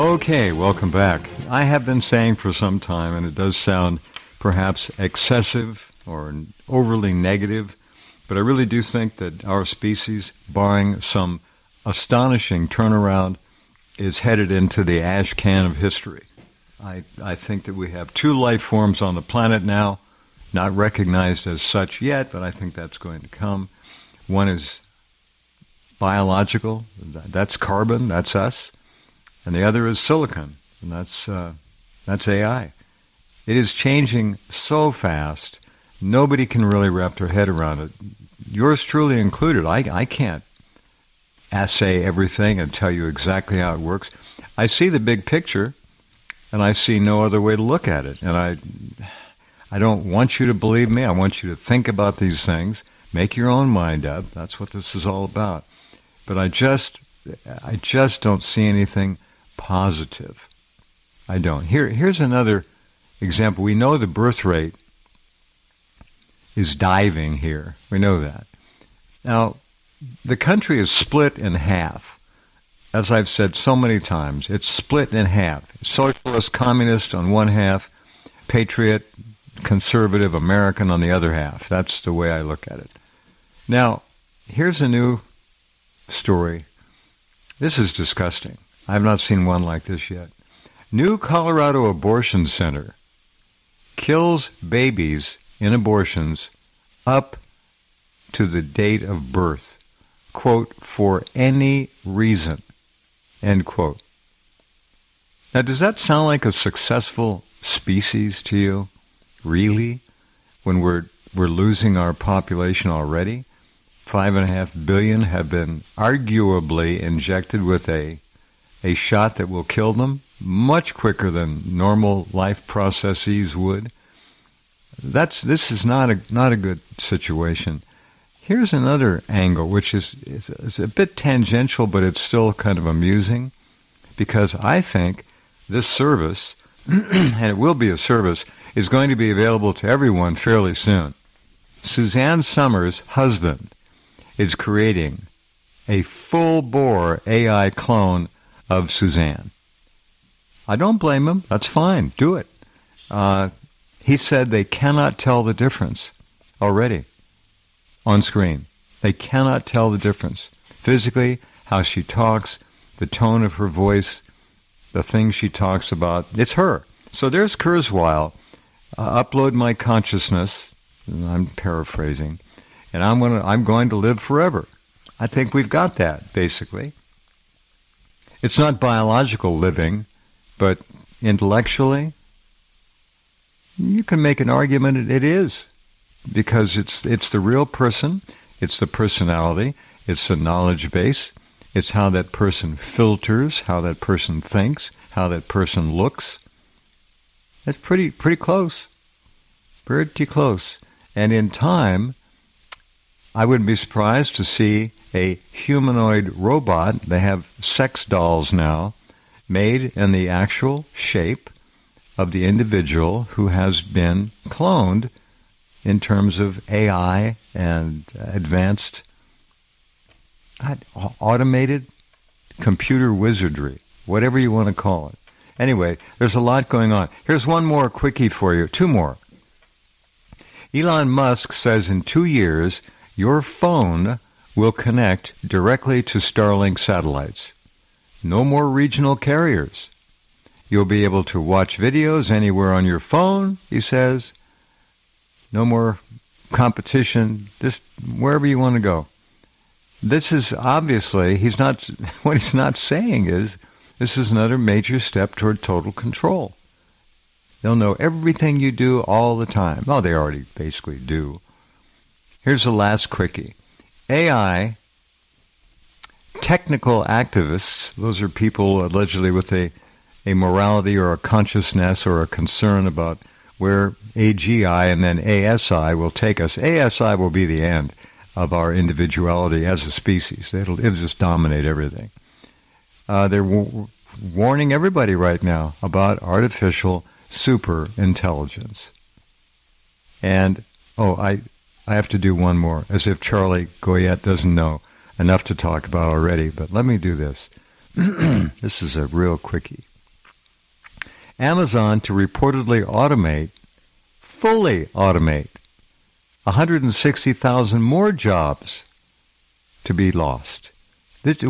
Okay, welcome back. I have been saying for some time, and it does sound perhaps excessive or overly negative, but I really do think that our species, barring some astonishing turnaround, is headed into the ash can of history. I think that we have two life forms on the planet now, not recognized as such yet, but I think that's going to come. One is biological, that's carbon, that's us, and the other is silicon, and that's AI. It is changing so fast, nobody can really wrap their head around it. Yours truly included. I can't assay everything and tell you exactly how it works. I see the big picture, and I see no other way to look at it. And I don't want you to believe me. I want you to think about these things. Make your own mind up. That's what this is all about. But I just don't see anything positive. I don't. Here's another example. We know the birth rate is diving here. We know that. Now, the country is split in half. As I've said so many times, it's split in half. Socialist, communist on one half, patriot, conservative, American on the other half. That's the way I look at it. Now, here's a new story. This is disgusting. I've not seen one like this yet. New Colorado abortion center kills babies in abortions up to the date of birth. Quote, for any reason. End quote. Now, does that sound like a successful species to you? Really? When we're losing our population already? 5.5 billion have been arguably injected with a shot that will kill them much quicker than normal life processes would. This is not a good situation. Here's another angle, which is a bit tangential, but it's still kind of amusing, because I think this service, and it will be a service, is going to be available to everyone fairly soon. Suzanne Summers' husband is creating a full-bore AI clone of Suzanne. I don't blame him. That's fine. Do it. He said they cannot tell the difference already on screen. They cannot tell the difference. Physically, how she talks, the tone of her voice, the things she talks about. It's her. So there's Kurzweil. Upload my consciousness. I'm paraphrasing. And I'm going to live forever. I think we've got that, basically. It's not biological living, but intellectually, you can make an argument it is. Because it's the real person, it's the personality, it's the knowledge base, it's how that person filters, how that person thinks, how that person looks. It's pretty close. Pretty close. And in time, I wouldn't be surprised to see a humanoid robot. They have sex dolls now, made in the actual shape of the individual who has been cloned in terms of AI and advanced automated computer wizardry, whatever you want to call it. Anyway, there's a lot going on. Here's one more quickie for you. Two more. Elon Musk says in 2 years, your phone will connect directly to Starlink satellites. No more regional carriers. You'll be able to watch videos anywhere on your phone, he says. No more competition, just wherever you want to go. This is obviously, what he's not saying is, this is another major step toward total control. They'll know everything you do all the time. Well, they already basically do. Here's the last quickie. AI, technical activists, those are people allegedly with a morality or a consciousness or a concern about where AGI and then ASI will take us. ASI will be the end of our individuality as a species. It'll just dominate everything. They're warning everybody right now about artificial super intelligence. And, I have to do one more, as if Charlie Goyette doesn't know enough to talk about already, but let me do this. This is a real quickie. Amazon to reportedly fully automate, 160,000 more jobs to be lost. It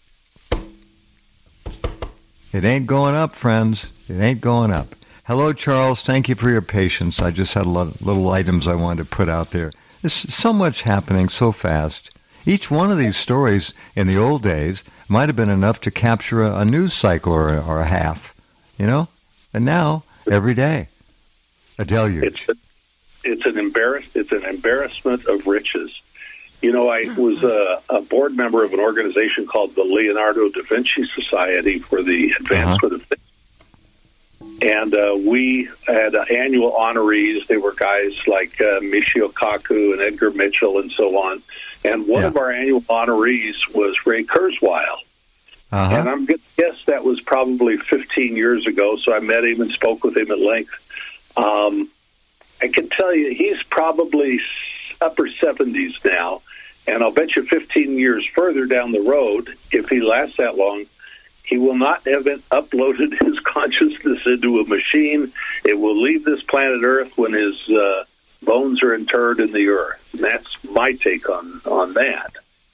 ain't going up, friends. It ain't going up. Hello, Charles. Thank you for your patience. I just had a lot of little items I wanted to put out there. There's so much happening so fast. Each one of these stories in the old days might have been enough to capture a news cycle or a half, you know? And now, every day, a deluge. It's an embarrassment of riches. You know, I was a board member of an organization called the Leonardo da Vinci Society for the Advancement of Things. And we had annual honorees. They were guys like Michio Kaku and Edgar Mitchell and so on. And one of our annual honorees was Ray Kurzweil. And I'm going to guess that was probably 15 years ago, so I met him and spoke with him at length. I can tell you he's probably upper 70s now, and I'll bet you 15 years further down the road, if he lasts that long, he will not have uploaded his consciousness into a machine. It will leave this planet Earth when his bones are interred in the earth. And that's my take on that.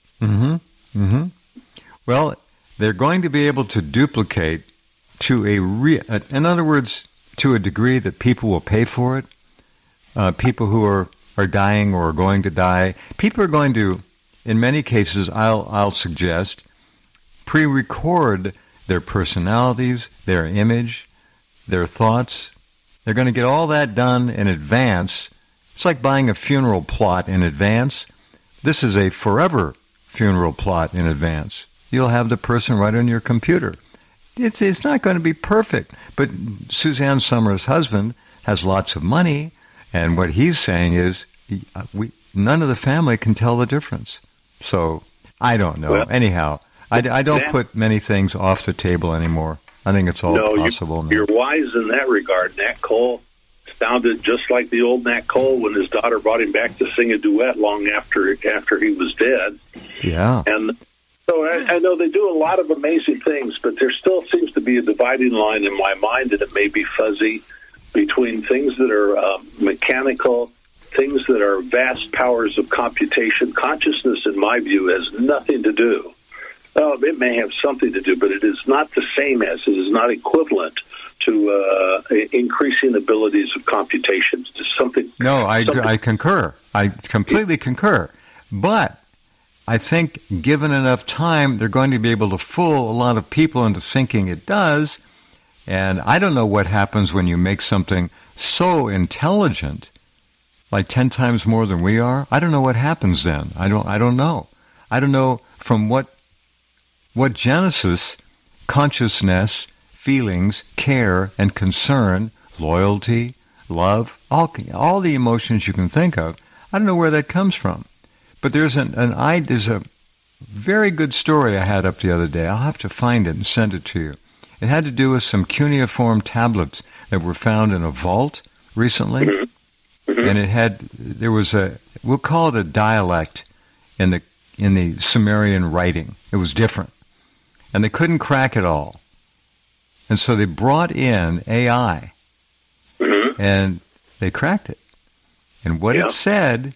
Well, they're going to be able to duplicate to in other words, to a degree that people will pay for it. People who are dying or are going to die. People are going to, in many cases, I'll suggest, pre-record their personalities, their image, their thoughts. They're going to get all that done in advance. It's like buying a funeral plot in advance. This is a forever funeral plot in advance. You'll have the person right on your computer. It's not going to be perfect. But Suzanne Summers' husband has lots of money, and what he's saying is none of the family can tell the difference. So I don't know. Well, anyhow, I don't put many things off the table anymore. I think it's all possible now. You're wise in that regard. Nat Cole sounded just like the old Nat Cole when his daughter brought him back to sing a duet long after he was dead. Yeah. And so I know they do a lot of amazing things, but there still seems to be a dividing line in my mind, and it may be fuzzy, between things that are mechanical, things that are vast powers of computation. Consciousness, in my view, has nothing to do. It may have something to do, but it is not the same as, it is not equivalent to increasing abilities of computation. It's something. No, I concur. I completely concur. But I think given enough time, they're going to be able to fool a lot of people into thinking it does. And I don't know what happens when you make something so intelligent, like 10 times more than we are. I don't know what happens then. I don't know. I don't know from what genesis consciousness, feelings, care, and concern, loyalty, love, all the emotions you can think of. I don't know where that comes from. But there's a very good story I had up the other day. I'll have to find it and send it to you. It had to do with some cuneiform tablets that were found in a vault recently. Mm-hmm. And we'll call it a dialect in the Sumerian writing. It was different. And they couldn't crack it all. And so they brought in AI, and they cracked it. And what it said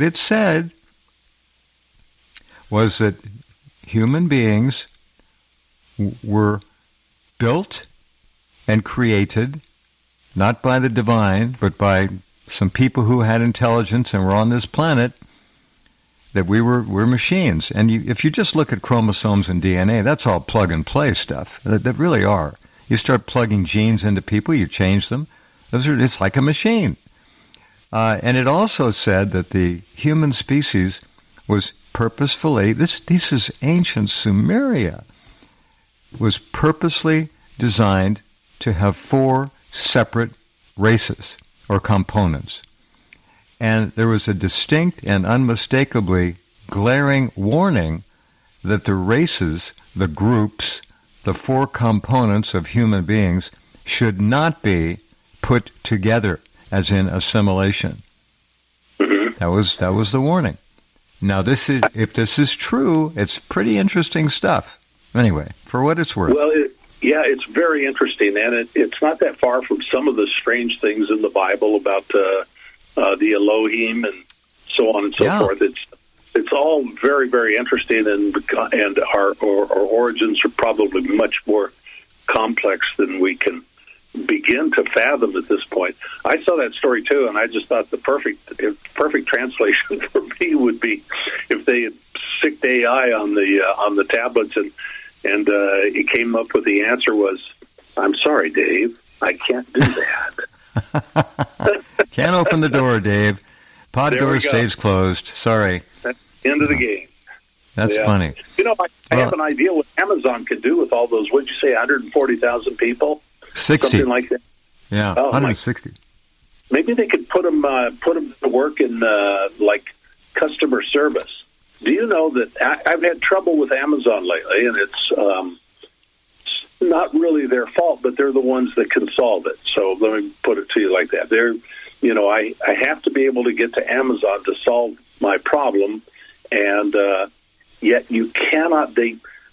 was that human beings were built and created, not by the divine, but by some people who had intelligence and were on this planet, that we're machines. And if you just look at chromosomes and DNA, that's all plug-and-play stuff. That really are. You start plugging genes into people, you change them. It's like a machine. And it also said that the human species was purposefully, this is ancient Sumeria, was purposely designed to have 4 separate races or components. And there was a distinct and unmistakably glaring warning that the races, the groups, the 4 components of human beings should not be put together, as in assimilation. That was the warning. Now, if this is true, it's pretty interesting stuff. Anyway, for what it's worth. Well, Yeah, it's very interesting, and it's not that far from some of the strange things in the Bible about the Elohim and so on and so forth. It's all very, very interesting, and our origins are probably much more complex than we can begin to fathom at this point. I saw that story too, and I just thought the perfect translation for me would be if they had sicked AI on the tablets, and it came up with the answer was, "I'm sorry, Dave, I can't do that." Can't open the door, Dave. Pod door stays closed. Sorry. That's the end of the game. That's funny. You know, I have an idea what Amazon could do with all those, what'd you say, 140,000 people? 60. Something like that. Yeah, 160. Maybe they could put them to work in, like, customer service. Do you know that I've had trouble with Amazon lately, and it's not really their fault, but they're the ones that can solve it. So let me put it to you like that. I have to be able to get to Amazon to solve my problem, and yet you cannot. They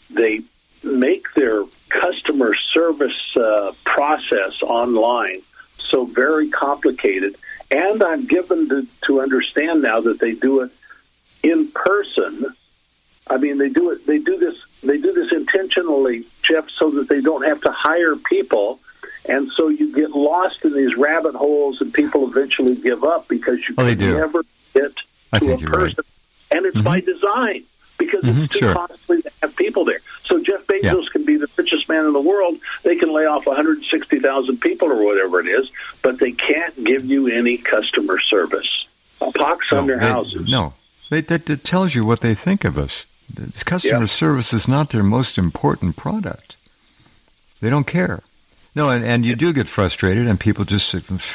make their customer service process online so very complicated, and I'm given to understand now that they do it in person. I mean, they do this intentionally, Jeff, so that they don't have to hire people, and so you get lost in these rabbit holes, and people eventually give up because you can never get to a person, right. And it's by design because it's too costly to have people there. So Jeff Bezos can be the richest man in the world. They can lay off 160,000 people or whatever it is, but they can't give you any customer service. A pox on their houses. No. That tells you what they think of us. Customer service is not their most important product. They don't care. No, and you do get frustrated, and people just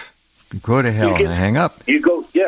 go to hell and hang up. You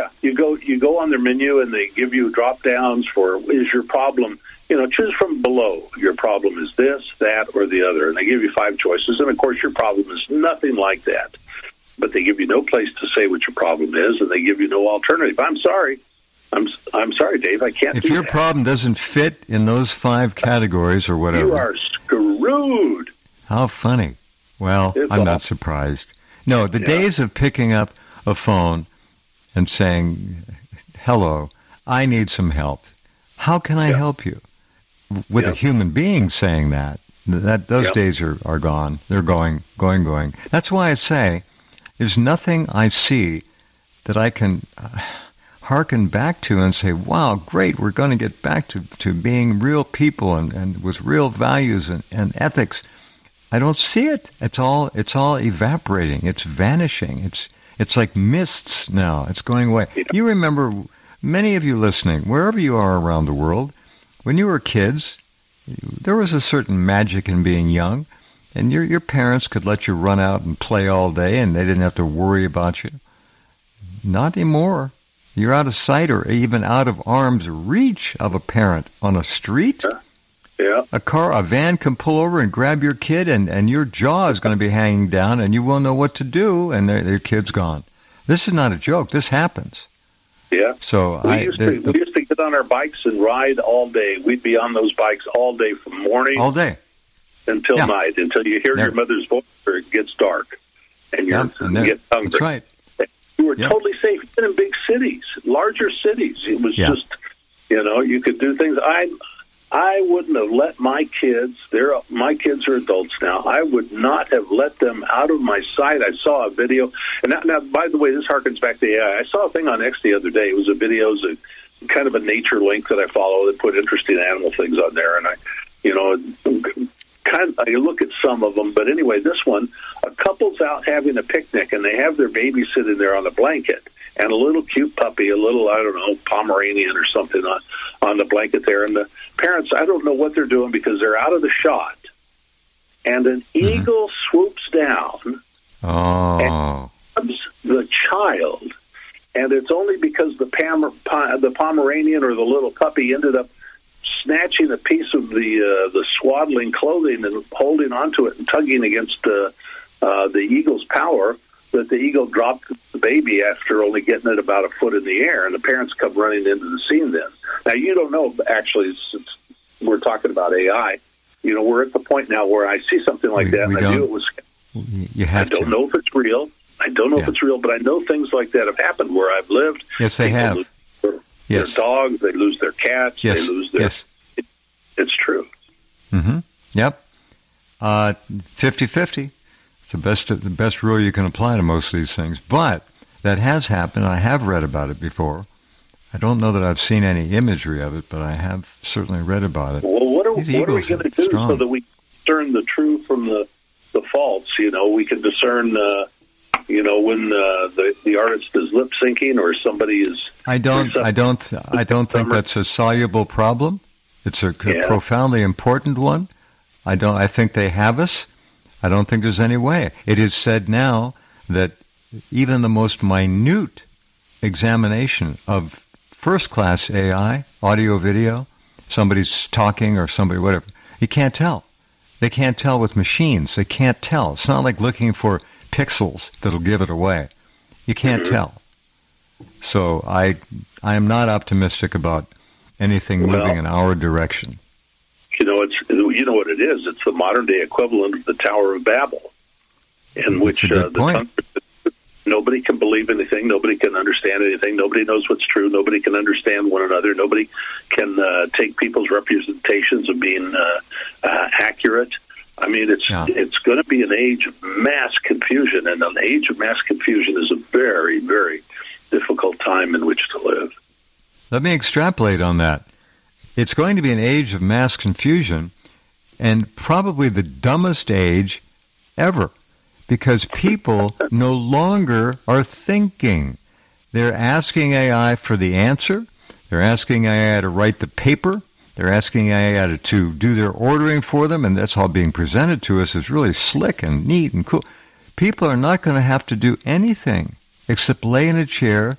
go on their menu, and they give you drop downs for, is your problem, choose from below. Your problem is this, that, or the other, and they give you 5 choices. And of course, your problem is nothing like that. But they give you no place to say what your problem is, and they give you no alternative. I'm sorry. I'm sorry, Dave. I can't do that. If your problem doesn't fit in those 5 categories or whatever, you are screwed. How funny. Well, I'm not surprised. No, the days of picking up a phone and saying, "Hello, I need some help. How can I help you?" With a human being saying that those days are gone. They're going. That's why I say there's nothing I see that I can hearken back to and say, wow, great, we're going to get back to being real people and with real values and ethics. I don't see it. It's all evaporating. It's vanishing. It's like mists now. It's going away. Yeah. You remember, many of you listening, wherever you are around the world, when you were kids, there was a certain magic in being young, and your parents could let you run out and play all day, and they didn't have to worry about you. Not anymore. You're out of sight or even out of arm's reach of a parent on a street. Yeah. A van can pull over and grab your kid, and your jaw is going to be hanging down, and you won't know what to do, and their kid's gone. This is not a joke. This happens. Yeah. So we used to get on our bikes and ride all day. We'd be on those bikes all day from morning all day until night, until you hear your mother's voice or it gets dark and you get hungry. That's right. You were totally safe, even in big cities, larger cities. It was just, you could do things. I wouldn't have let my kids, my kids are adults now, I would not have let them out of my sight. I saw a video, and now, by the way, this harkens back to AI. I saw a thing on X the other day. It was a video, it was a kind of a nature link that I follow that put interesting animal things on there, and I look at some of them, but anyway, this one, a couple's out having a picnic, and they have their baby sitting there on a blanket, and a little cute puppy, a little, I don't know, Pomeranian or something on the blanket there, and the parents, I don't know what they're doing because they're out of the shot, and an eagle swoops down and grabs the child, and it's only because the Pomeranian or the little puppy ended up snatching a piece of the swaddling clothing and holding onto it and tugging against the eagle's power, that the eagle dropped the baby after only getting it about a foot in the air, and the parents come running into the scene then. Now, you don't know, actually, since we're talking about AI, we're at the point now where I see something like that, and I knew it was. You have I don't know if it's real. I don't know if it's real, but I know things like that have happened where I've lived. Yes, they have. Lose their dogs, they lose their cats, yes. they lose their... Yes. It's true. Mm-hmm. Yep. 50-50. It's the best rule you can apply to most of these things. But that has happened. I have read about it before. I don't know that I've seen any imagery of it, but I have certainly read about it. Well, what are we going to do so that we discern the true from the false? We can discern, when the artist is lip syncing or somebody is. I don't think that's a soluble problem. It's a profoundly important one. I think they have us. I don't think there's any way. It is said now that even the most minute examination of first-class AI, audio, video, somebody's talking or somebody, whatever, you can't tell. They can't tell with machines. They can't tell. It's not like looking for pixels that'll give it away. You can't tell. So I am not optimistic about anything moving in our direction. What it is. It's the modern day equivalent of the Tower of Babel, in which nobody can believe anything, nobody can understand anything, nobody knows what's true, nobody can understand one another, nobody can take people's representations of being accurate. I mean, it's going to be an age of mass confusion, and an age of mass confusion is a very, very difficult time in which to live. Let me extrapolate on that. It's going to be an age of mass confusion, and probably the dumbest age ever, because people no longer are thinking. They're asking AI for the answer. They're asking AI to write the paper. They're asking AI to do their ordering for them, and that's all being presented to us as really slick and neat and cool. People are not going to have to do anything except lay in a chair,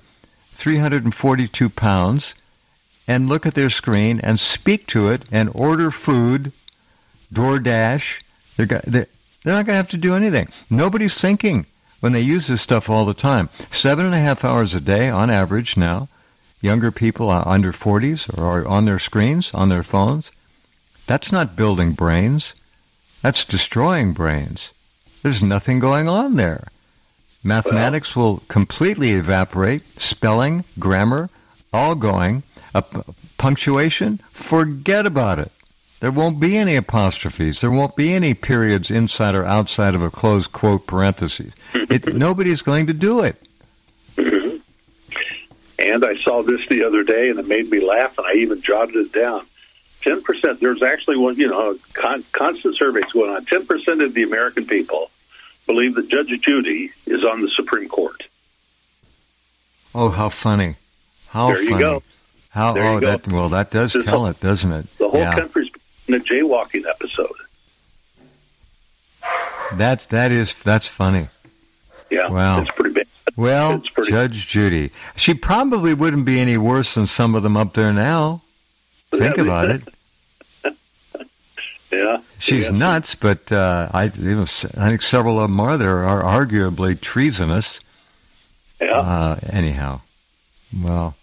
342 pounds, and look at their screen and speak to it and order food, DoorDash. They're not going to have to do anything. Nobody's thinking when they use this stuff all the time. 7.5 hours a day on average now. Younger people under 40s are on their screens, on their phones. That's not building brains. That's destroying brains. There's nothing going on there. Mathematics will completely evaporate. Spelling, grammar, all going. Punctuation, forget about it. There won't be any apostrophes. There won't be any periods inside or outside of a closed quote parentheses. Nobody's going to do it. And I saw this the other day, and it made me laugh, and I even jotted it down. 10%, there's actually one, constant surveys going on. 10% of the American people believe that Judge Judy is on the Supreme Court. Oh, how funny. How there funny. You go. That does tell it, doesn't it? The whole country's in a jaywalking episode. That's funny. Yeah, wow. It's pretty bad. Well, Judge Judy. She probably wouldn't be any worse than some of them up there now. Think about it. Yeah. She's nuts, but I think several of them are arguably treasonous. Yeah. Anyhow. Well,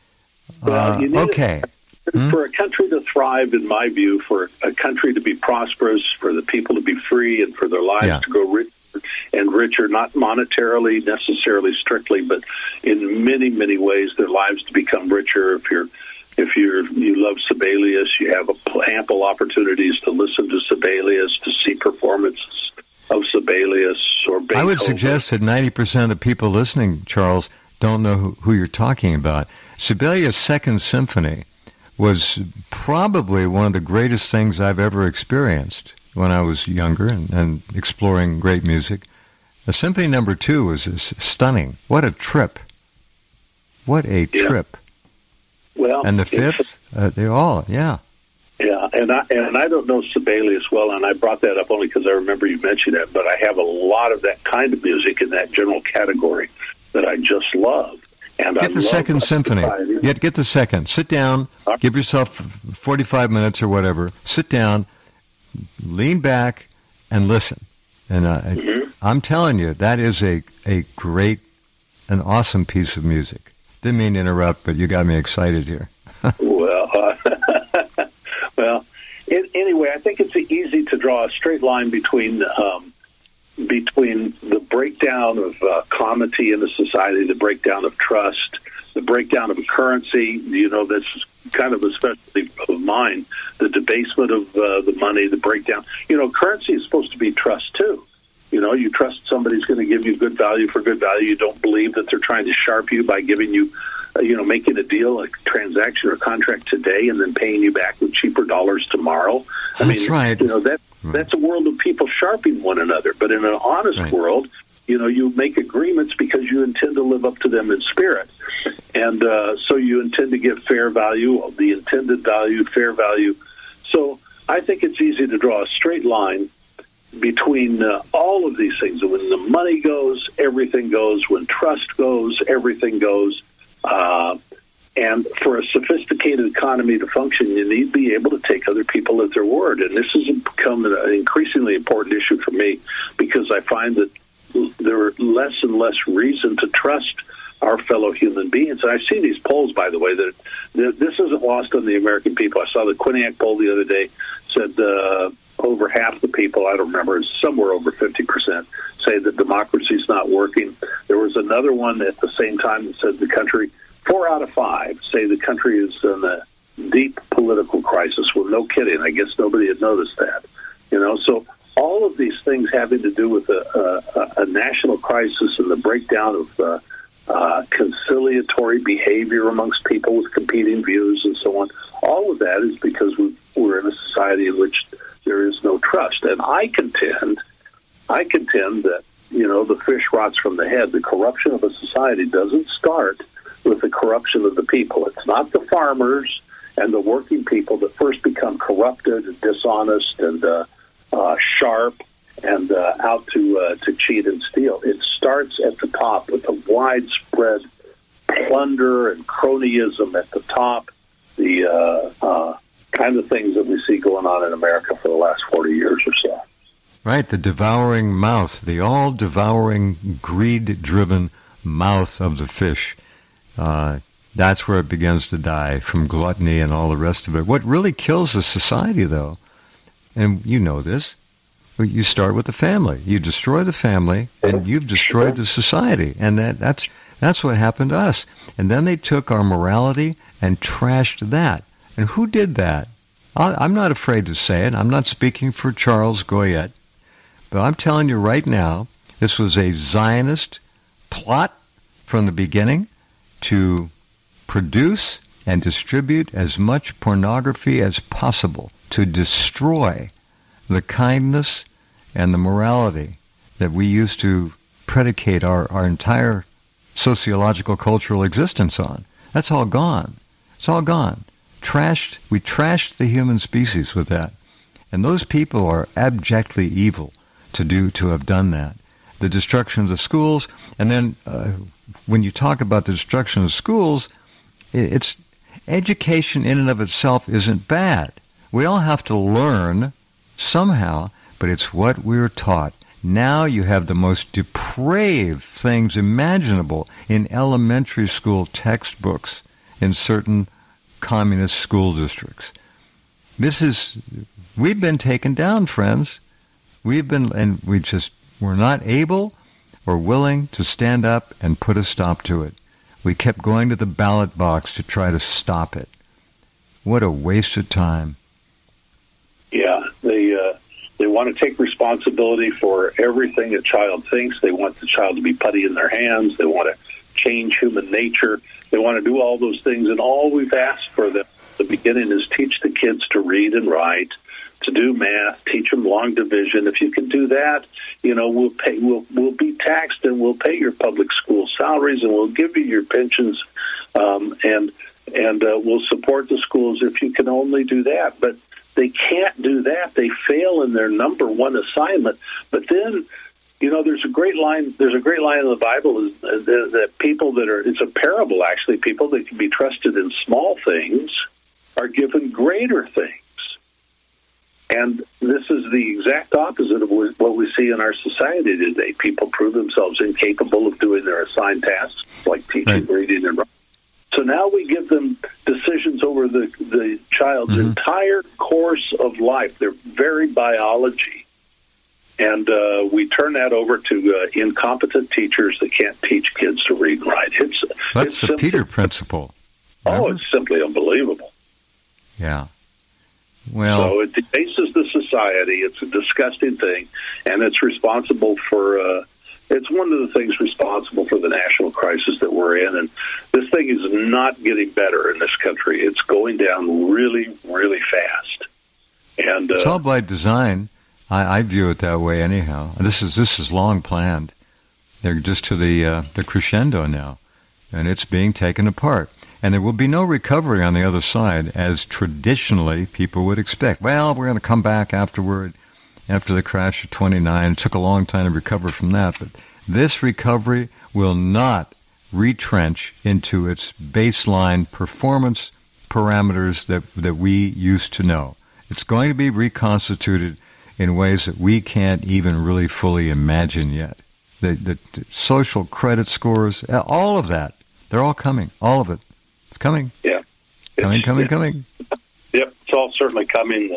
okay. For a country to thrive, in my view, for a country to be prosperous, for the people to be free, and for their lives to go richer and richer, not monetarily necessarily strictly, but in many, many ways, their lives to become richer. If you love Sibelius, you have ample opportunities to listen to Sibelius, to see performances of Sibelius or Beethoven. I would suggest that 90% of the people listening, Charles, don't know who you're talking about. Sibelius' Second Symphony was probably one of the greatest things I've ever experienced when I was younger and exploring great music. The Symphony No. 2 was stunning. What a trip. What a trip. Well, and the fifth, they all, Yeah, and I don't know Sibelius well, and I brought that up only because I remember you mentioned that, but I have a lot of that kind of music in that general category that I just love. And get the Second Symphony. Get the second. Sit down. Give yourself 45 minutes or whatever. Sit down, lean back, and listen. And I'm telling you, that is a great, an awesome piece of music. Didn't mean to interrupt, but you got me excited here. Well, Anyway, I think it's easy to draw a straight line between the breakdown of comity in a society, the breakdown of trust, the breakdown of a currency. This is kind of a specialty of mine, the debasement of the money, the breakdown. Currency is supposed to be trust, too. You trust somebody's going to give you good value for good value. You don't believe that they're trying to sharp you by giving you, making a deal, a transaction or contract today and then paying you back with cheaper dollars tomorrow. That's right. That's a world of people sharping one another. But in an honest world, you make agreements because you intend to live up to them in spirit. And so you intend to give fair value, the intended value, fair value. So I think it's easy to draw a straight line between all of these things. When the money goes, everything goes. When trust goes, everything goes. And for a sophisticated economy to function, you need to be able to take other people at their word. And this has become an increasingly important issue for me because I find that there are less and less reason to trust our fellow human beings. And I see these polls, by the way, that this isn't lost on the American people. I saw the Quinnipiac poll the other day, said over half the people, I don't remember, somewhere over 50%, say that democracy is not working. There was another one at the same time that said the country, 4 out of 5 say the country is in a deep political crisis. Well, no kidding. I guess nobody had noticed that. So all of these things having to do with a national crisis and the breakdown of conciliatory behavior amongst people with competing views and so on, all of that is because we're in a society in which there is no trust. And I contend that, the fish rots from the head. The corruption of a society doesn't start with the corruption of the people. It's not the farmers and the working people that first become corrupted and dishonest and sharp and out to cheat and steal. It starts at the top with a widespread plunder and cronyism at the top, the kind of things that we see going on in America for the last 40 years or so. Right, the devouring mouth, the all-devouring, greed-driven mouth of the fish. That's where it begins to die, from gluttony and all the rest of it. What really kills a society, though, and you know this, you start with the family. You destroy the family, and you've destroyed the society. And that's what happened to us. And then they took our morality and trashed that. And who did that? I'm not afraid to say it. I'm not speaking for Charles Goyette. But I'm telling you right now, this was a Zionist plot from the beginning to produce and distribute as much pornography as possible, to destroy the kindness and the morality that we used to predicate our entire sociological cultural existence on. That's all gone. It's all gone. We trashed the human species with that. And those people are abjectly evil to have done that. The destruction of the schools, and then when you talk about the destruction of schools, it's education in and of itself isn't bad. We all have to learn somehow, but it's what we're taught. Now you have the most depraved things imaginable in elementary school textbooks in certain communist school districts. We've been taken down, friends. We're not able or willing to stand up and put a stop to it. We kept going to the ballot box to try to stop it. What a waste of time. Yeah, they want to take responsibility for everything a child thinks. They want the child to be putty in their hands. They want to change human nature. They want to do all those things. And all we've asked for them at the beginning is teach the kids to read and write, to do math, teach them long division. If you can do that, we'll be taxed and we'll pay your public school salaries and we'll give you your pensions, and we'll support the schools if you can only do that. But they can't do that. They fail in their number one assignment. But then, there's a great line. There's a great line in the Bible that people it's a parable actually. People that can be trusted in small things are given greater things. And this is the exact opposite of what we see in our society today. People prove themselves incapable of doing their assigned tasks, like teaching, reading, and writing. So now we give them decisions over the child's entire course of life, their very biology. And we turn that over to incompetent teachers that can't teach kids to read and write. That's the Peter Principle. Remember? Oh, it's simply unbelievable. Yeah. Well, so it debases the society. It's a disgusting thing, and it's responsible for. It's one of the things responsible for the national crisis that we're in, and this thing is not getting better in this country. It's going down really, really fast. And it's all by design. I view it that way anyhow. This is long planned. They're just to the crescendo now, and it's being taken apart. And there will be no recovery on the other side, as traditionally people would expect. Well, we're going to come back afterward, after the crash of 29. It took a long time to recover from that, but this recovery will not retrench into its baseline performance parameters that we used to know. It's going to be reconstituted in ways that we can't even really fully imagine yet. The social credit scores, all of that, they're all coming, all of it. It's coming. Yeah. Coming. Yep, it's all certainly coming.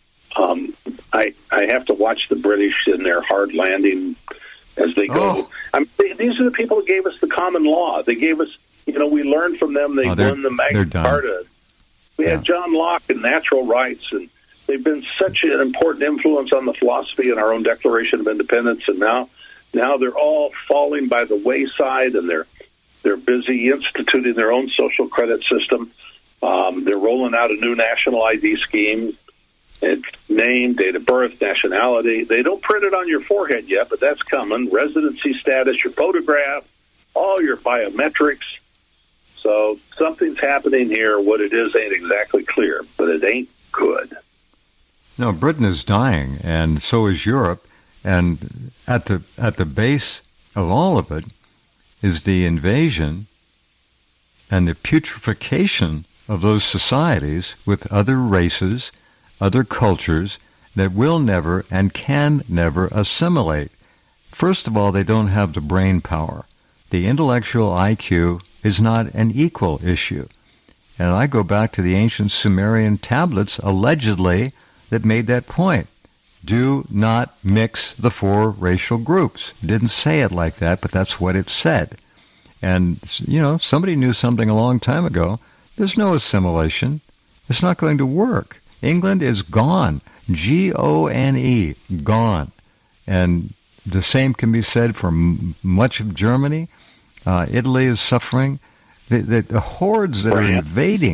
I have to watch the British in their hard landing as they go. These are the people that gave us the common law. They gave us, we learned from them. They won the Magna Carta. We had John Locke and natural rights, and they've been such an important influence on the philosophy in our own Declaration of Independence. And now they're all falling by the wayside, and they're busy instituting their own social credit system. They're rolling out a new national ID scheme. It's name, date of birth, nationality. They don't print it on your forehead yet, but that's coming. Residency status, your photograph, all your biometrics. So something's happening here. What it is ain't exactly clear, but it ain't good. No, Britain is dying, and so is Europe. And at the base of all of it is the invasion and the putrefaction of those societies with other races, other cultures that will never and can never assimilate. First of all, they don't have the brain power. The intellectual IQ is not an equal issue. And I go back to the ancient Sumerian tablets, allegedly, that made that point. Do not mix the four racial groups. It didn't say it like that, but that's what it said. And, somebody knew something a long time ago. There's no assimilation. It's not going to work. England is gone. Gone. Gone. And the same can be said for much of Germany. Italy is suffering. The hordes that are invading,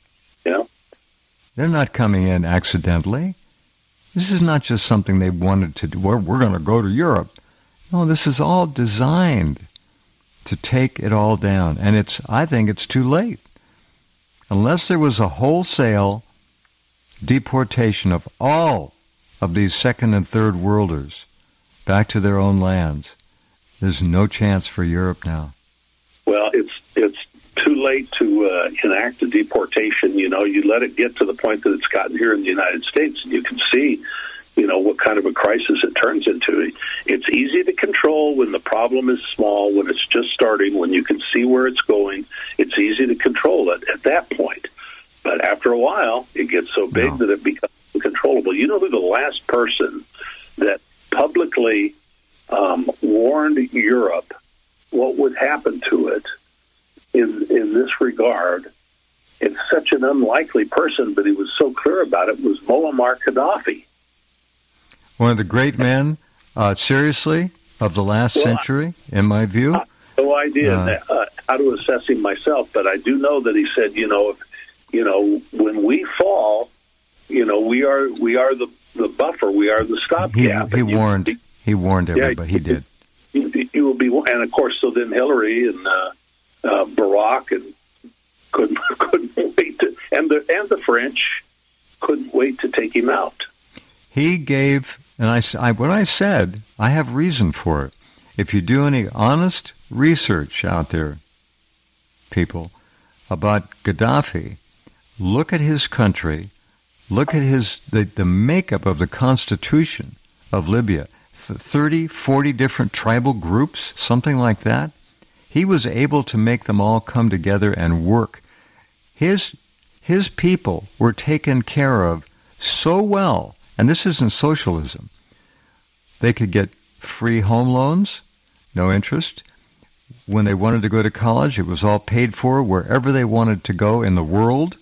they're not coming in accidentally. This is not just something they wanted to do. We're going to go to Europe. No, this is all designed to take it all down. And I think it's too late. Unless there was a wholesale deportation of all of these second and third worlders back to their own lands, there's no chance for Europe now. Well, it's too late to enact a deportation. You let it get to the point that it's gotten here in the United States, and you can see, what kind of a crisis it turns into. It's easy to control when the problem is small, when it's just starting, when you can see where it's going. It's easy to control it at that point. But after a while, it gets so big that it becomes uncontrollable. You know who the last person that publicly warned Europe what would happen to it in this regard? It's such an unlikely person, but he was so clear about it, was Muammar Gaddafi. One of the great men, seriously, of the last century, in my view. No idea how to assess him myself, but I do know that he said, when we fall, we are the buffer, we are the stopgap. He warned everybody. He did. You will be, and of course, so then Hillary and Barack and couldn't wait to, and the French couldn't wait to take him out. He gave, and what I said, I have reason for it. If you do any honest research out there, people, about Gaddafi, look at his country, look at the makeup of the constitution of Libya, 30, 40 different tribal groups, something like that. He was able to make them all come together and work. His people were taken care of so well, and this isn't socialism. They could get free home loans, no interest. When they wanted to go to college, it was all paid for wherever they wanted to go in the world.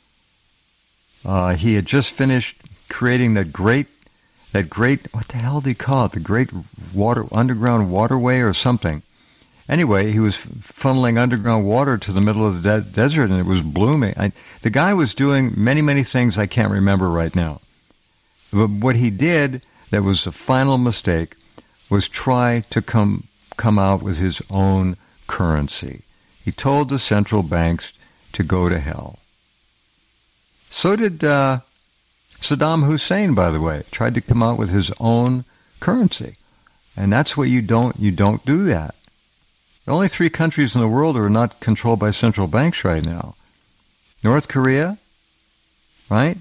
He had just finished creating that great, what the hell do you call it? The great underground waterway or something. Anyway, he was funneling underground water to the middle of the desert, and it was blooming. The guy was doing many, many things I can't remember right now. But what he did that was the final mistake was try to come out with his own currency. He told the central banks to go to hell. So did Saddam Hussein, by the way, tried to come out with his own currency. And that's what you don't do that. The only 3 countries in the world are not controlled by central banks right now. North Korea, right?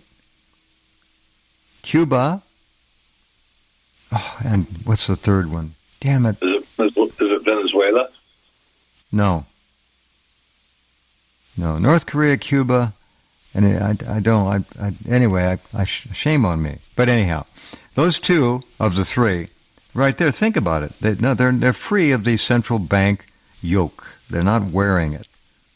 Cuba, and what's the third one? Damn it. Is it Venezuela? No. North Korea, Cuba, and anyway, shame on me. But anyhow, those 2 of the 3, right there, think about it. They're free of the central bank yoke. They're not wearing it.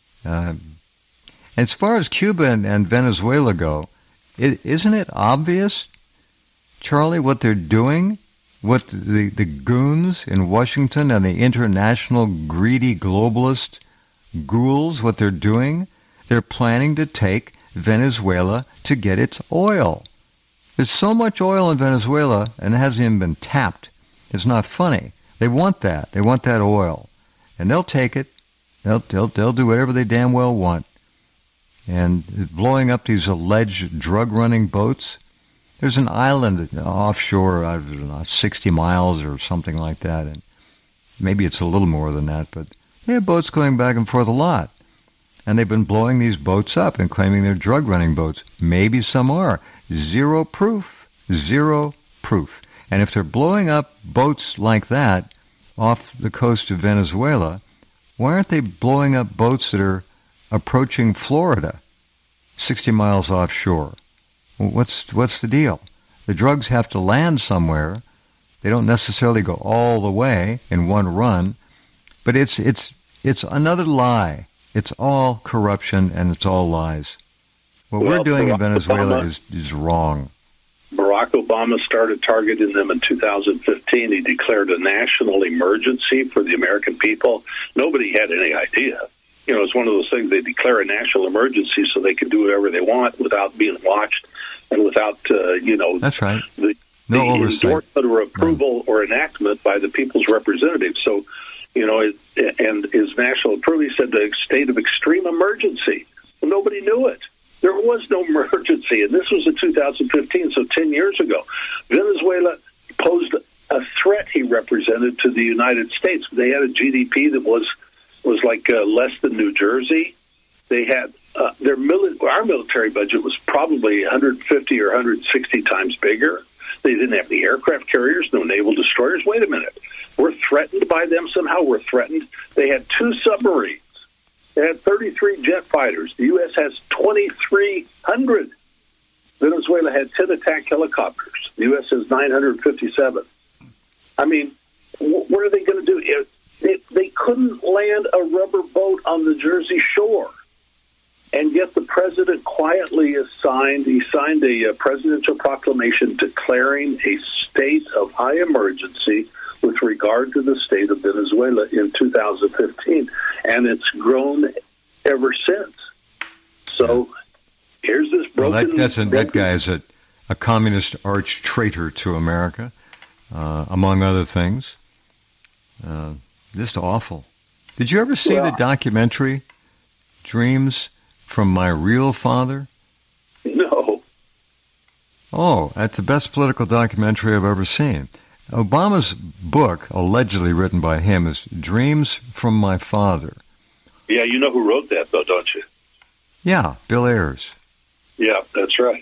As far as Cuba and Venezuela go, isn't it obvious, Charlie, what they're doing? What the goons in Washington and the international greedy globalist ghouls, what they're doing? They're planning to take Venezuela to get its oil. There's so much oil in Venezuela, and it hasn't even been tapped. It's not funny. They want that. They want that oil. And they'll take it. They'll do whatever they damn well want. And blowing up these alleged drug-running boats. There's an island offshore, I don't know, 60 miles or something like that. And maybe it's a little more than that, but they have boats going back and forth a lot. And they've been blowing these boats up and claiming they're drug-running boats. Maybe some are. Zero proof. And if they're blowing up boats like that off the coast of Venezuela, why aren't they blowing up boats that are approaching Florida, 60 miles offshore? What's the deal? The drugs have to land somewhere. They don't necessarily go all the way in one run, but it's another lie. It's all corruption and it's all lies. What we're doing in Venezuela is wrong. Barack Obama started targeting them in 2015. He declared a national emergency for the American people. Nobody had any idea. It's one of those things, they declare a national emergency so they can do whatever they want without being watched and without, That's right. the endorsement or approval or enactment by the people's representatives. So, and his national approval, he said the state of extreme emergency. Well, nobody knew it. There was no emergency, and this was in 2015, so 10 years ago. Venezuela posed a threat, he represented, to the United States. They had a GDP that was like less than New Jersey. They had our military budget was probably 150 or 160 times bigger. They didn't have any aircraft carriers, no naval destroyers. Wait a minute. We're threatened by them somehow. We're threatened. They had 2 submarines. They had 33 jet fighters. The U.S. has 2,300. Venezuela had 10 attack helicopters. The U.S. has 957. I mean, what are they going to do? They couldn't land a rubber boat on the Jersey Shore. And yet the president quietly signed a presidential proclamation declaring a state of high emergency with regard to the state of Venezuela in 2015. And it's grown ever since. So here's this broken... that guy is a communist arch traitor to America, among other things. Just awful. Did you ever see the documentary Dreams from My Real Father? No. Oh, that's the best political documentary I've ever seen. Obama's book, allegedly written by him, is Dreams from My Father. Yeah, you know who wrote that, though, don't you? Yeah, Bill Ayers. Yeah, that's right.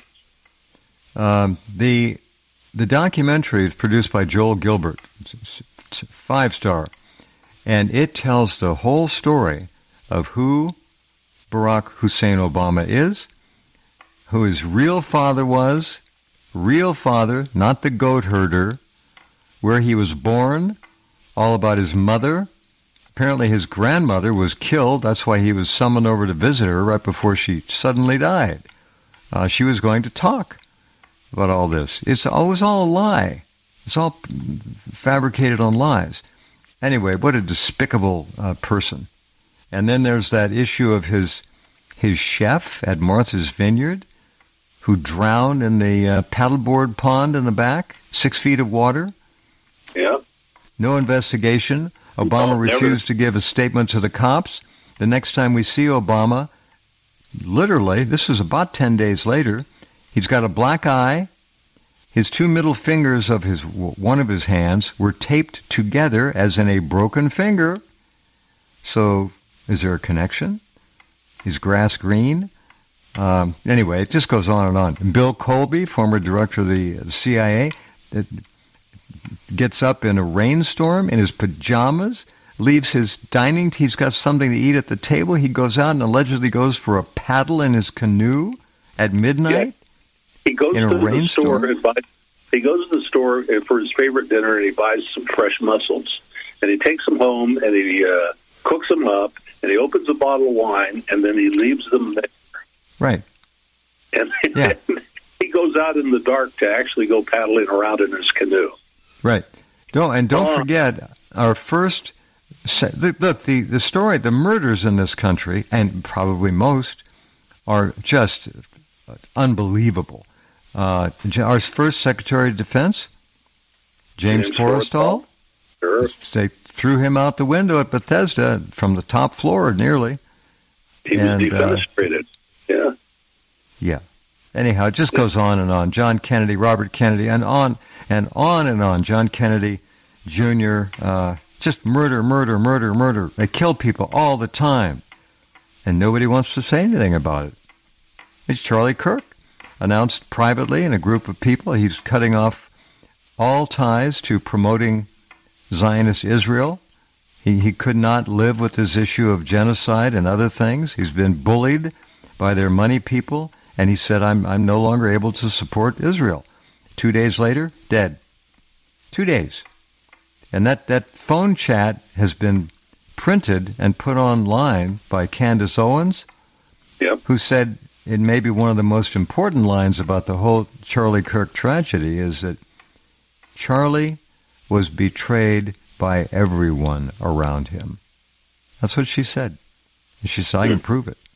The documentary is produced by Joel Gilbert. It's 5-star. And it tells the whole story of who Barack Hussein Obama is, who his real father was, real father, not the goat herder, where he was born, all about his mother. Apparently his grandmother was killed. That's why he was summoned over to visit her right before she suddenly died. She was going to talk about all this. It was all a lie. It's all fabricated on lies. Anyway, what a despicable person. And then there's that issue of his chef at Martha's Vineyard who drowned in the paddleboard pond in the back, 6 feet of water. Yeah. No investigation. Obama refused to give a statement to the cops. The next time we see Obama, literally, this was about 10 days later, he's got a black eye. His 2 middle fingers of one of his hands were taped together as in a broken finger. So, is there a connection? Is grass green? Anyway, it just goes on and on. Bill Colby, former director of the CIA, gets up in a rainstorm in his pajamas, leaves his dining. He's got something to eat at the table. He goes out and allegedly goes for a paddle in his canoe at midnight. Yeah. He goes in to a rainstorm. The store. He goes to the store for his favorite dinner, and he buys some fresh mussels. And he takes them home, and he cooks them up, and he opens a bottle of wine, and then he leaves them there. Right. And he goes out in the dark to actually go paddling around in his canoe. Right. Don't forget our first. Look, the story, the murders in this country, and probably most, are just unbelievable. Our first Secretary of Defense, James Forrestal. Sure. They threw him out the window at Bethesda from the top floor, nearly. He was defenestrated. Yeah. Yeah. Anyhow, it just goes on and on. John Kennedy, Robert Kennedy, and on and on and on. John Kennedy Jr., just murder. They kill people all the time. And nobody wants to say anything about it. It's Charlie Kirk, announced privately in a group of people he's cutting off all ties to promoting Zionist Israel. He could not live with this issue of genocide and other things. He's been bullied by their money people. And he said, I'm no longer able to support Israel. 2 days later, dead. 2 days. And that phone chat has been printed and put online by Candace Owens, yep, who said it may be one of the most important lines about the whole Charlie Kirk tragedy is that Charlie was betrayed by everyone around him. That's what she said. And she said, I can prove it.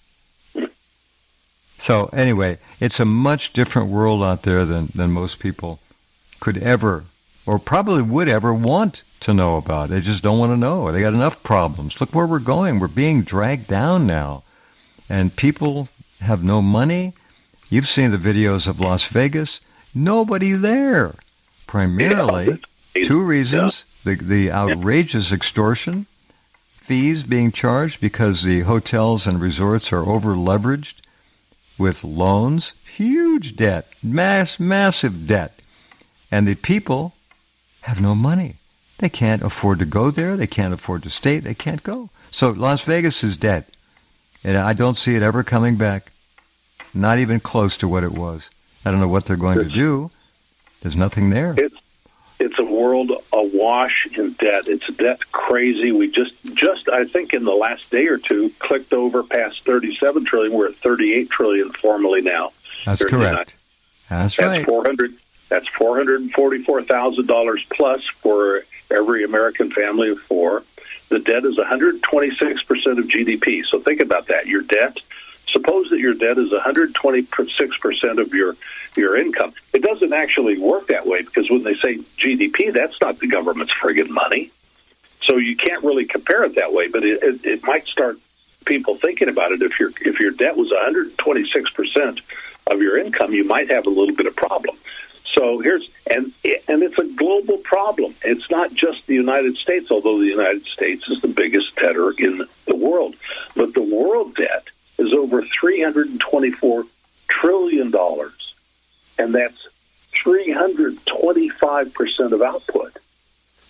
So anyway, it's a much different world out there than most people could ever, or probably would ever want to know about. They just don't want to know. They got enough problems. Look where we're going. We're being dragged down now. And people have no money. You've seen the videos of Las Vegas. Nobody there. Primarily, 2 reasons. The outrageous extortion fees being charged because the hotels and resorts are over-leveraged with loans, huge debt, massive debt. And the people have no money. They can't afford to go there. They can't afford to stay. They can't go. So Las Vegas is dead. And I don't see it ever coming back. Not even close to what it was. I don't know what they're going to do. There's nothing there. It's a world awash in debt. It's debt crazy. We just I think in the last day or two clicked over past 37 trillion. We're at 38 trillion formally now. That's correct. That's right. That's $444,000 plus for every American family of 4. The debt is 126% of GDP. So think about that. Your debt. Suppose that your debt is 126% of your income. It doesn't actually work that way because when they say GDP, that's not the government's friggin' money. So you can't really compare it that way. But it might start people thinking about it. If your debt was 126% of your income, you might have a little bit of problem. So and it's a global problem. It's not just the United States, although the United States is the biggest debtor in the world. But the world debt is over $324 trillion, and that's 325% of output.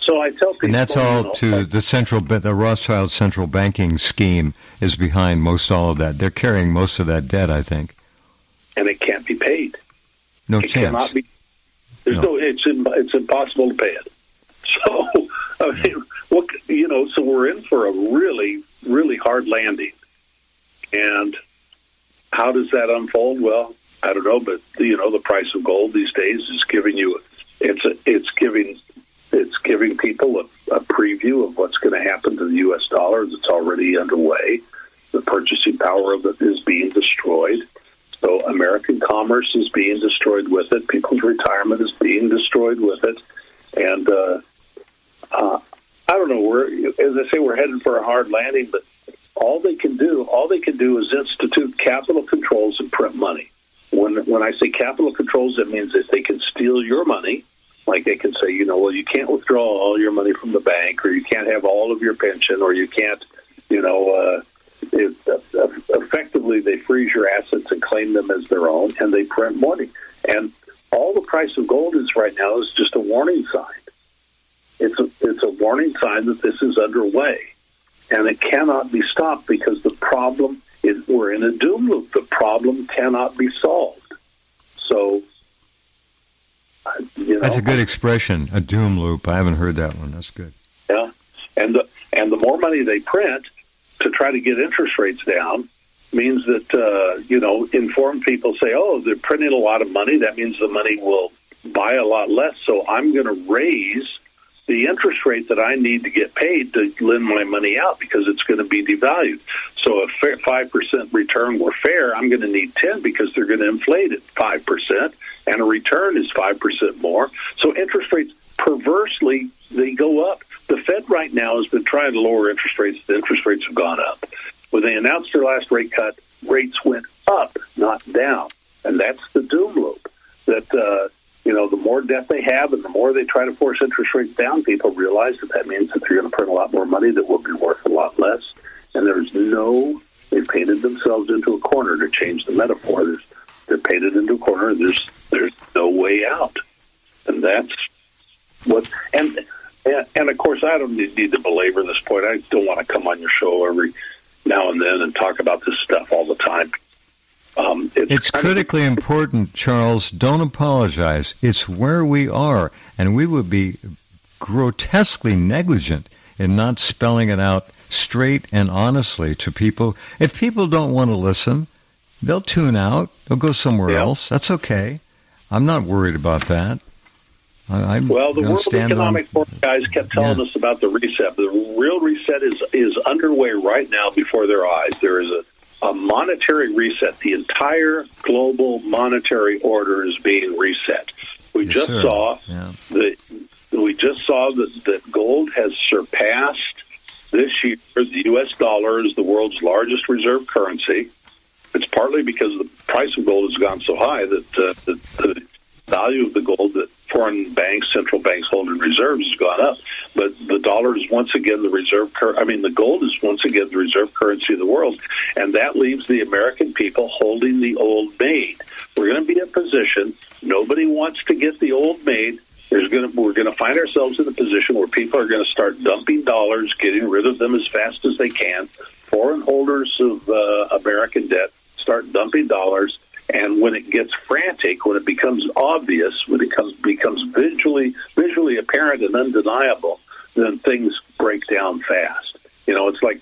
So I tell people, and that's all to the Rothschild central banking scheme is behind most all of that. They're carrying most of that debt, I think. And it can't be paid. No it chance. Cannot be. There's it's impossible to pay it. So I mean, so we're in for a really, really hard landing. And how does that unfold? Well, I don't know, but the price of gold these days is giving you it's giving people a preview of what's going to happen to the U.S. dollar that's already underway. The purchasing power of it is being destroyed. So American commerce is being destroyed with it. People's retirement is being destroyed with it. And I don't know. As I say, we're headed for a hard landing. But all they can do is institute capital controls and print money. When I say capital controls, it means that they can steal your money. Like they can say, you can't withdraw all your money from the bank, or you can't have all of your pension, or you can't, effectively they freeze your assets and claim them as their own, and they print money. And all the price of gold is right now is just a warning sign. It's a warning sign that this is underway, and it cannot be stopped because the problem is we're in a doom loop. The problem cannot be solved. So, that's a good expression, a doom loop. I haven't heard that one. That's good. Yeah, and the more money they print to try to get interest rates down means that informed people say, oh, they're printing a lot of money. That means the money will buy a lot less. So I'm going to raise the interest rate that I need to get paid to lend my money out because it's going to be devalued. So if 5% return were fair, I'm going to need 10 because they're going to inflate it 5%, and a return is 5% more. So interest rates, perversely, they go up. The Fed right now has been trying to lower interest rates. The interest rates have gone up. When they announced their last rate cut, rates went up, not down. And that's the doom loop. That, the more debt they have and the more they try to force interest rates down, people realize that means that they're going to print a lot more money that will be worth a lot less. And they've painted themselves into a corner, to change the metaphor. They're painted into a corner, and there's no way out. And that's what, and of course, I don't need to belabor this point. I don't want to come on your show every now and then and talk about this stuff all the time. It's critically important, Charles. Don't apologize. It's where we are, and we would be grotesquely negligent in not spelling it out straight and honestly to people. If people don't want to listen, they'll tune out. They'll go somewhere else. That's okay. I'm not worried about that. Well, the World Economic Forum guys kept telling us about the reset. The real reset is underway right now before their eyes. There is a monetary reset. The entire global monetary order is being reset. We just saw that gold has surpassed this year. The U.S. dollar is the world's largest reserve currency. It's partly because the price of gold has gone so high that the value of the gold that foreign banks, central banks hold in reserves has gone up. But the dollar is once again the gold is once again the reserve currency of the world. And that leaves the American people holding the old maid. We're going to be in a position, nobody wants to get the old maid. We're going to find ourselves in a position where people are going to start dumping dollars, getting rid of them as fast as they can. Foreign holders of American debt start dumping dollars. And when it gets frantic, when it becomes obvious, when it becomes visually apparent and undeniable, then things break down fast. It's like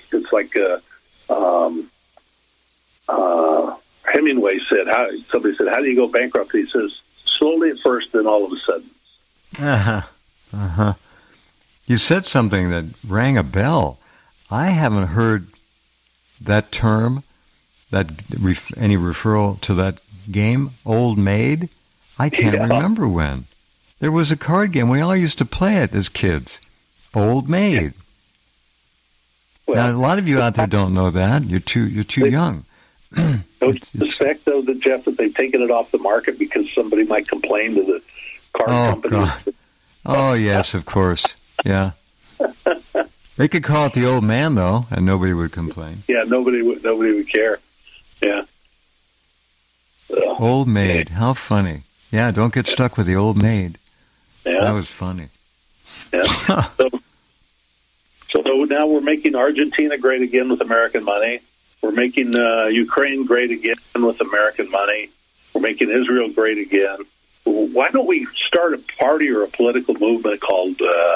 Hemingway said. Somebody said, "How do you go bankrupt?" He says, "Slowly at first, then all of a sudden." You said something that rang a bell. I haven't heard that term. Any referral to that game, Old Maid? I can't remember when. There was a card game. We all used to play it as kids. Old Maid. Well, now, a lot of you out there don't know that. You're too young. Don't suspect, though, Jeff, that they've taken it off the market because somebody might complain to the card company. God. Oh, yes, of course. Yeah. They could call it the Old Man, though, and nobody would complain. Yeah, nobody would care. Yeah. Old Maid. How funny. Yeah, don't get stuck with the Old Maid. Yeah. That was funny. Yeah. So now we're making Argentina great again with American money. We're making Ukraine great again with American money. We're making Israel great again. Why don't we start a party or a political movement called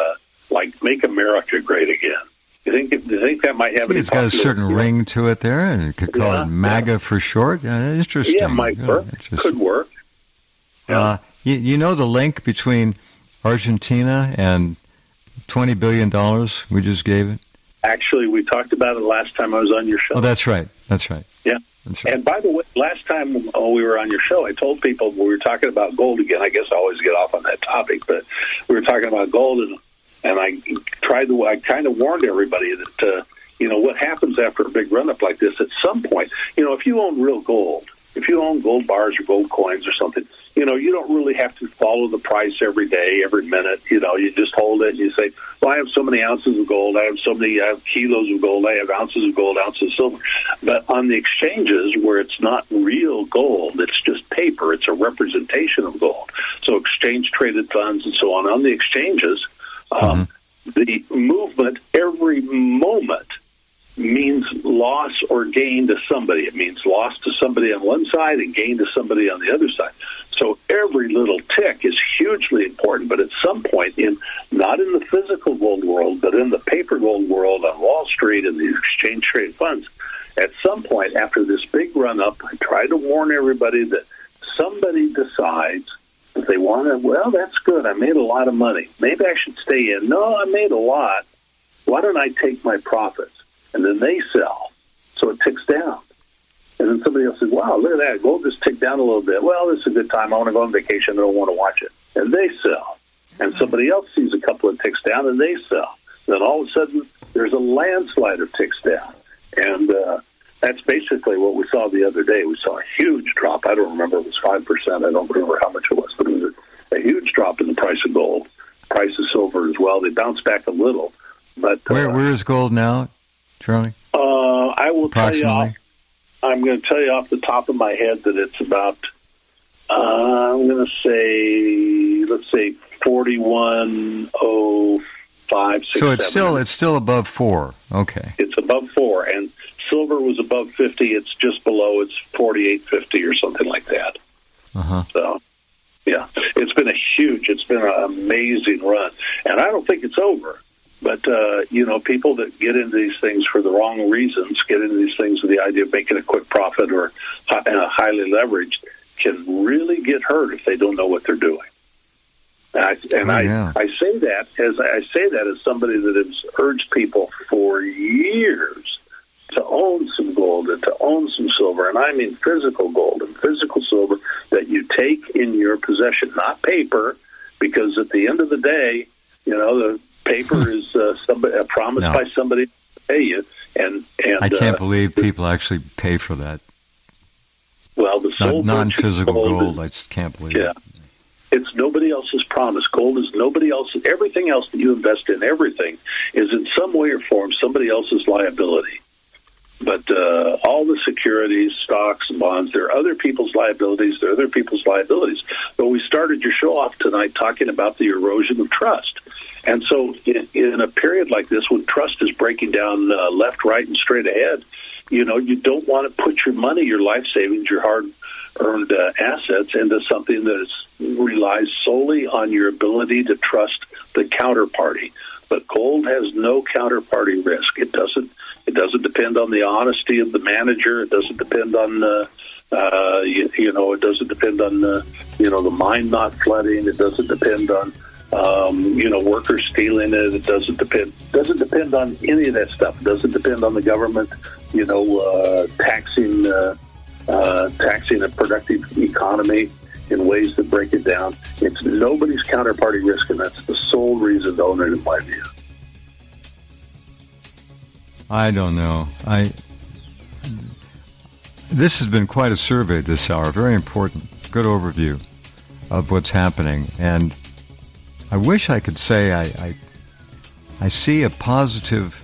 Make America Great Again? Do you think that might have any? It's got a certain ring to it there, and you could call it MAGA for short. Interesting. Yeah, might work. Could work. Yeah. You know the link between Argentina and $20 billion we just gave it? Actually, we talked about it last time I was on your show. Oh, that's right. Yeah. That's right. And by the way, last time we were on your show, I told people we were talking about gold again. I guess I always get off on that topic, but we were talking about gold, and I kind of warned everybody that, what happens after a big run-up like this, at some point, if you own real gold, if you own gold bars or gold coins or something, you don't really have to follow the price every day, every minute. You just hold it and you say, well, I have so many ounces of gold. I have kilos of gold. I have ounces of gold, ounces of silver. But on the exchanges where it's not real gold, it's just paper. It's a representation of gold. So exchange-traded funds and so on the exchanges, the movement every moment means loss or gain to somebody. It means loss to somebody on one side and gain to somebody on the other side. So every little tick is hugely important, but at some point, not in the physical gold world, but in the paper gold world on Wall Street and the exchange-traded funds, at some point after this big run-up, I try to warn everybody that somebody decides that they want to, well, that's good, I made a lot of money. Maybe I should stay in. No, I made a lot. Why don't I take my profits? And then they sell. So it ticks down. And then somebody else says, wow, look at that. Gold just ticked down a little bit. Well, this is a good time. I want to go on vacation. I don't want to watch it. And they sell. And somebody else sees a couple of ticks down, and they sell. Then all of a sudden, there's a landslide of ticks down. And that's basically what we saw the other day. We saw a huge drop. I don't remember. It was 5%. I don't remember how much it was. But it was a huge drop in the price of gold. Price of silver as well. They bounced back a little. But where is gold now, Charlie? I will tell you I'm going to tell you off the top of my head that it's about, I'm going to say, let's say 41.05. So it's still above 4. Okay. It's above 4, and silver was above 50. It's just below. It's 48.50 or something like that. So, yeah, it's been an amazing run, and I don't think it's over. But, people that get into these things for the wrong reasons, get into these things with the idea of making a quick profit or highly leveraged, can really get hurt if they don't know what they're doing. I say that as somebody that has urged people for years to own some gold and to own some silver, and I mean physical gold and physical silver that you take in your possession, not paper, because at the end of the day, the paper is a promise by somebody to pay you, and I can't believe people actually pay for that. Well, the non-physical gold, I just can't believe it. It's nobody else's promise. Gold is nobody else's. Everything else that you invest in, everything is in some way or form somebody else's liability. But all the securities, stocks, and bonds, they're other people's liabilities. They're other people's liabilities. But we started your show off tonight talking about the erosion of trust. And so in a period like this, when trust is breaking down left, right, and straight ahead, you don't want to put your money, your life savings, your hard-earned assets into something that relies solely on your ability to trust the counterparty. But gold has no counterparty risk. It doesn't depend on the honesty of the manager. It doesn't depend on it doesn't depend on the mine not flooding. It doesn't depend on workers stealing it. It doesn't depend on any of that stuff. It doesn't depend on the government, taxing a productive economy in ways that break it down. It's nobody's counterparty risk, and that's the sole reason to own it, in my view. I don't know. This has been quite a survey this hour. Very important. Good overview of what's happening. And I wish I could say I see a positive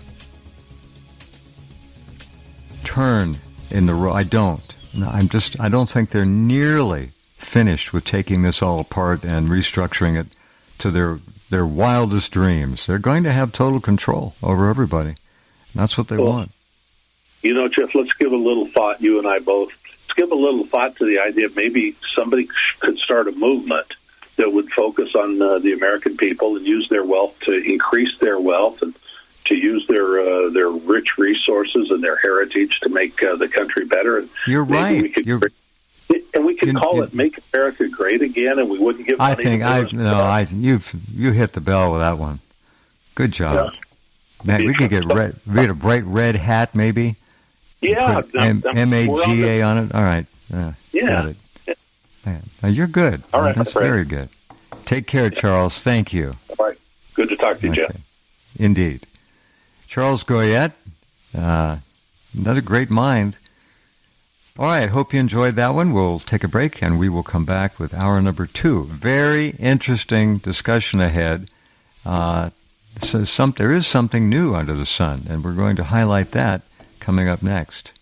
turn in the road. I don't. I don't think they're nearly finished with taking this all apart and restructuring it to their wildest dreams. They're going to have total control over everybody. And that's what they want. You know, Jeff, let's give a little thought, you and I both. Let's give a little thought to the idea of maybe somebody could start a movement that would focus on the American people and use their wealth to increase their wealth and to use their rich resources and their heritage to make the country better. And you're right. We could call it "Make America Great Again," and we wouldn't give money you hit the bell with that one. Good job. Yeah. Man, we could get a bright red hat, maybe. Yeah, MAGA on it. All right. Got it. Man, now you're good. All right, that's very good. Take care, Charles. Thank you. All right. Good to talk to you, Jeff. Indeed. Charles Goyette, another great mind. All right, hope you enjoyed that one. We'll take a break, and we will come back with hour number 2. Very interesting discussion ahead. There is something new under the sun, and we're going to highlight that coming up next.